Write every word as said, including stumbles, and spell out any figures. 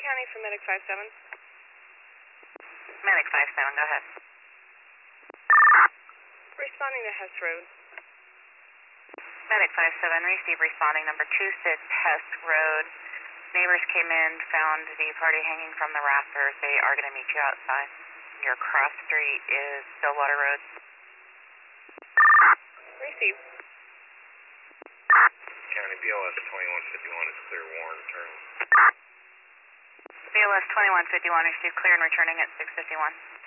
County for Medic five seven. Medic five seven, go ahead. Responding to Hess Road. Medic five seven, receive responding number two six Hess Road. Neighbors came in, found the party hanging from the rafters. They are going to meet you outside. Your cross street is Stillwater Road. Receive. County B L S twenty-one fifty-one is clear, warrant return. B L S twenty-one fifty-one, receive clear and returning at six fifty-one.